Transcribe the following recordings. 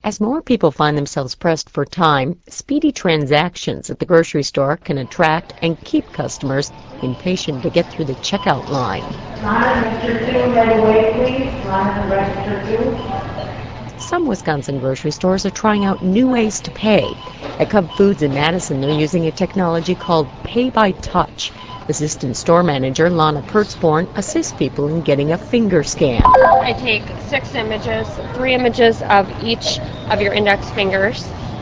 As more people find themselves pressed for time, speedy transactions at the grocery store can attract and keep customers impatient to get through the checkout line. Some Wisconsin grocery stores are trying out new ways to pay. At Cub Foods in Madison, they're using a technology called Pay by Touch. Assistant store manager Lana Pertzborn assists people in getting a finger scan. I take 6 images, 3 images of each of your index fingers.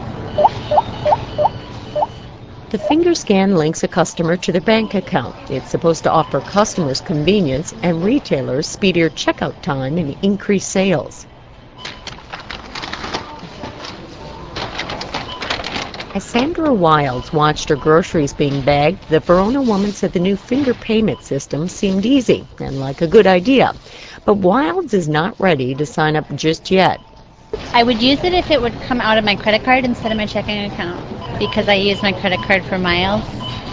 The finger scan links a customer to their bank account. It's supposed to offer customers convenience and retailers speedier checkout time and increased sales. As Sandra Wilds watched her groceries being bagged, the Verona woman said the new finger payment system seemed easy and like a good idea. But Wilds is not ready to sign up just yet. I would use it if it would come out of my credit card instead of my checking account, because I use my credit card for miles.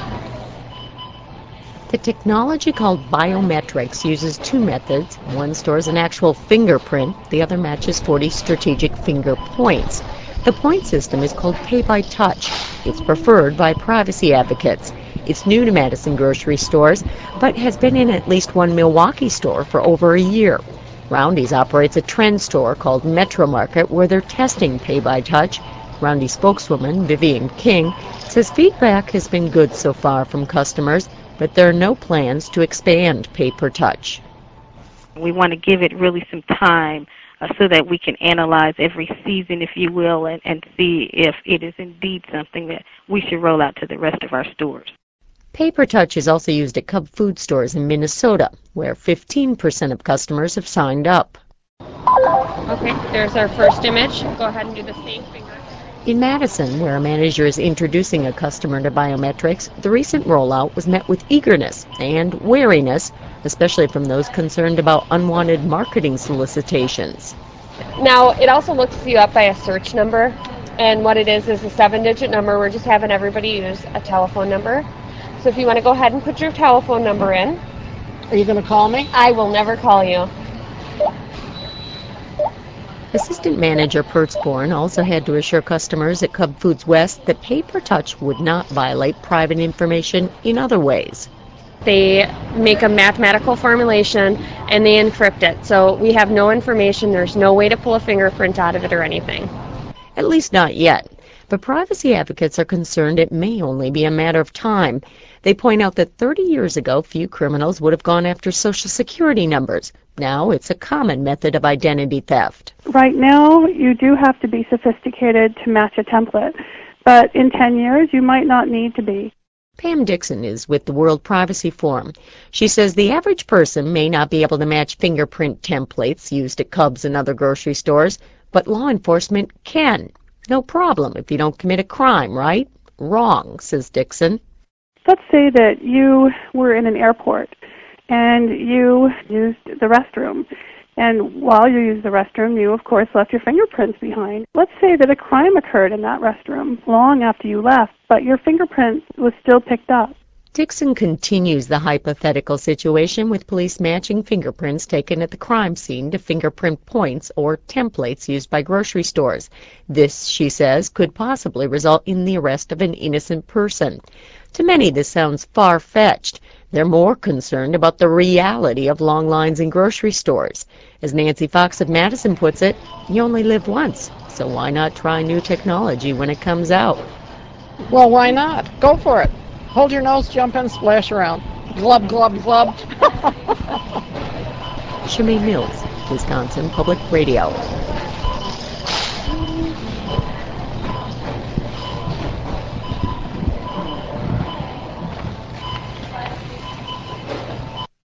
The technology called biometrics uses 2 methods. One stores an actual fingerprint, the other matches 40 strategic finger points. The point system is called Pay by Touch. It's preferred by privacy advocates. It's new to Madison grocery stores, but has been in at least one Milwaukee store for over a year. Roundy's operates a trend store called Metro Market where they're testing Pay by Touch. Roundy spokeswoman Vivian King says feedback has been good so far from customers, but there are no plans to expand Pay per Touch. We want to give it really some time so that we can analyze every season, if you will, and see if it is indeed something that we should roll out to the rest of our stores. Pay per Touch is also used at Cub Food stores in Minnesota, where 15% of customers have signed up. Okay, there's our first image. Go ahead and do the same finger. In Madison, where a manager is introducing a customer to biometrics, the recent rollout was met with eagerness and wariness, especially from those concerned about unwanted marketing solicitations. Now, it also looks you up by a search number, and what it is a 7-digit number. We're just having everybody use a telephone number. So if you want to go ahead and put your telephone number in. Are you going to call me? I will never call you. Assistant Manager Pertzborn also had to assure customers at Cub Foods West that Pay per Touch would not violate private information in other ways. They make a mathematical formulation and they encrypt it. So we have no information. There's no way to pull a fingerprint out of it or anything. At least not yet. But privacy advocates are concerned it may only be a matter of time. They point out that 30 years ago, few criminals would have gone after Social Security numbers. Now it's a common method of identity theft. Right now, you do have to be sophisticated to match a template. But in 10 years, you might not need to be. Pam Dixon is with the World Privacy Forum. She says the average person may not be able to match fingerprint templates used at Cubs and other grocery stores, but law enforcement can. No problem if you don't commit a crime, right? Wrong, says Dixon. Let's say that you were in an airport and you used the restroom. And while you used the restroom, you, of course, left your fingerprints behind. Let's say that a crime occurred in that restroom long after you left, but your fingerprint was still picked up. Dixon continues the hypothetical situation with police matching fingerprints taken at the crime scene to fingerprint points or templates used by grocery stores. This, she says, could possibly result in the arrest of an innocent person. To many, this sounds far-fetched. They're more concerned about the reality of long lines in grocery stores. As Nancy Fox of Madison puts it, you only live once, so why not try new technology when it comes out? Well, why not? Go for it. Hold your nose, jump in, splash around. Glub, glub, glub. Shemaine Mills, Wisconsin Public Radio.